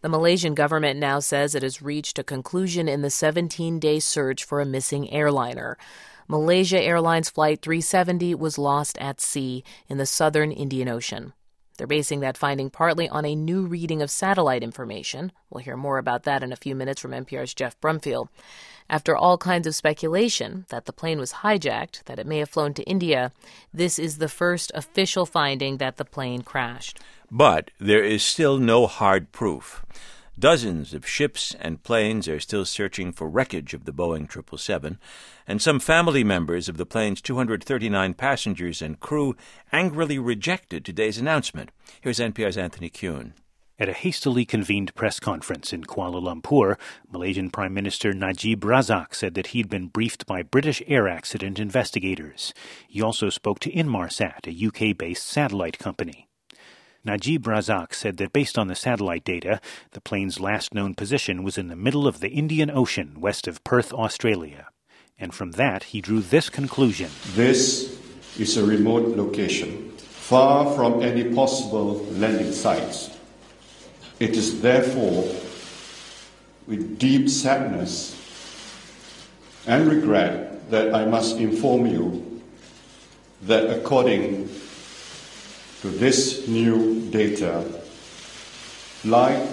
The Malaysian government now says it has reached a conclusion in the 17-day search for a missing airliner. Malaysia Airlines Flight 370 was lost at sea in the southern Indian Ocean. They're basing that finding partly on a new reading of satellite information. We'll hear more about that in a few minutes from NPR's Jeff Brumfield. After all kinds of speculation that the plane was hijacked, that it may have flown to India, this is the first official finding that the plane crashed. But there is still no hard proof. Dozens of ships and planes are still searching for wreckage of the Boeing 777, and some family members of the plane's 239 passengers and crew angrily rejected today's announcement. Here's NPR's Anthony Kuhn. At a hastily convened press conference in Kuala Lumpur, Malaysian Prime Minister Najib Razak said that he'd been briefed by British air accident investigators. He also spoke to Inmarsat, a UK-based satellite company. Najib Razak said that based on the satellite data, the plane's last known position was in the middle of the Indian Ocean, west of Perth, Australia. And from that, he drew this conclusion. This is a remote location, far from any possible landing sites. It is therefore with deep sadness and regret that I must inform you that according to this new data, flight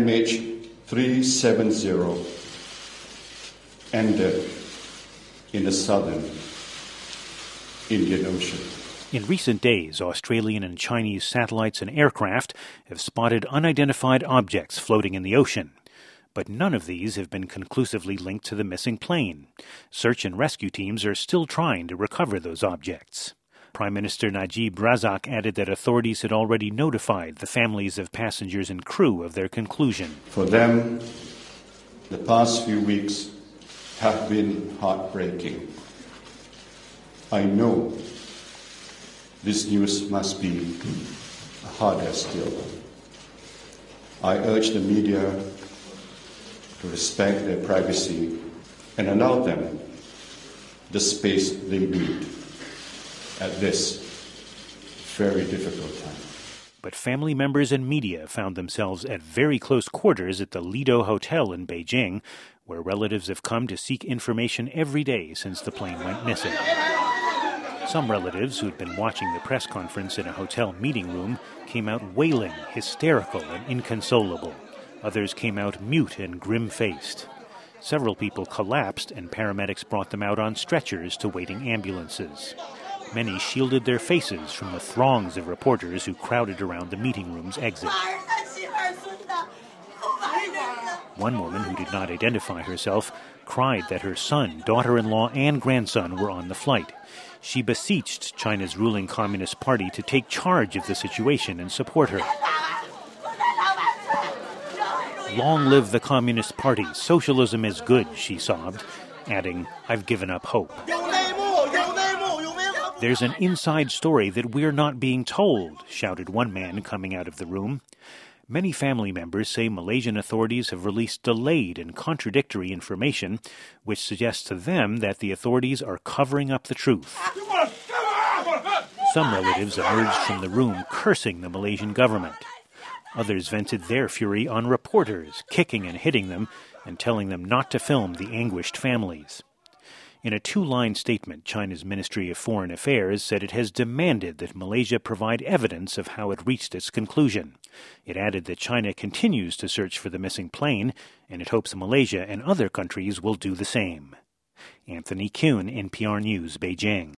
MH370 ended in the southern Indian Ocean. In recent days, Australian and Chinese satellites and aircraft have spotted unidentified objects floating in the ocean. But none of these have been conclusively linked to the missing plane. Search and rescue teams are still trying to recover those objects. Prime Minister Najib Razak added that authorities had already notified the families of passengers and crew of their conclusion. For them, the past few weeks have been heartbreaking. I know this news must be harder still. I urge the media to respect their privacy and allow them the space they need at this very difficult time. But family members and media found themselves at very close quarters at the Lido Hotel in Beijing, where relatives have come to seek information every day since the plane went missing. Some relatives who'd been watching the press conference in a hotel meeting room came out wailing, hysterical and inconsolable. Others came out mute and grim-faced. Several people collapsed and paramedics brought them out on stretchers to waiting ambulances. Many shielded their faces from the throngs of reporters who crowded around the meeting room's exit. One woman who did not identify herself cried that her son, daughter-in-law, and grandson were on the flight. She beseeched China's ruling Communist Party to take charge of the situation and support her. "Long live the Communist Party. Socialism is good," she sobbed, adding, "I've given up hope." "There's an inside story that we're not being told," shouted one man coming out of the room. Many family members say Malaysian authorities have released delayed and contradictory information, which suggests to them that the authorities are covering up the truth. Some relatives emerged from the room cursing the Malaysian government. Others vented their fury on reporters, kicking and hitting them and telling them not to film the anguished families. In a two-line statement, China's Ministry of Foreign Affairs said it has demanded that Malaysia provide evidence of how it reached its conclusion. It added that China continues to search for the missing plane, and it hopes Malaysia and other countries will do the same. Anthony Kuhn, NPR News, Beijing.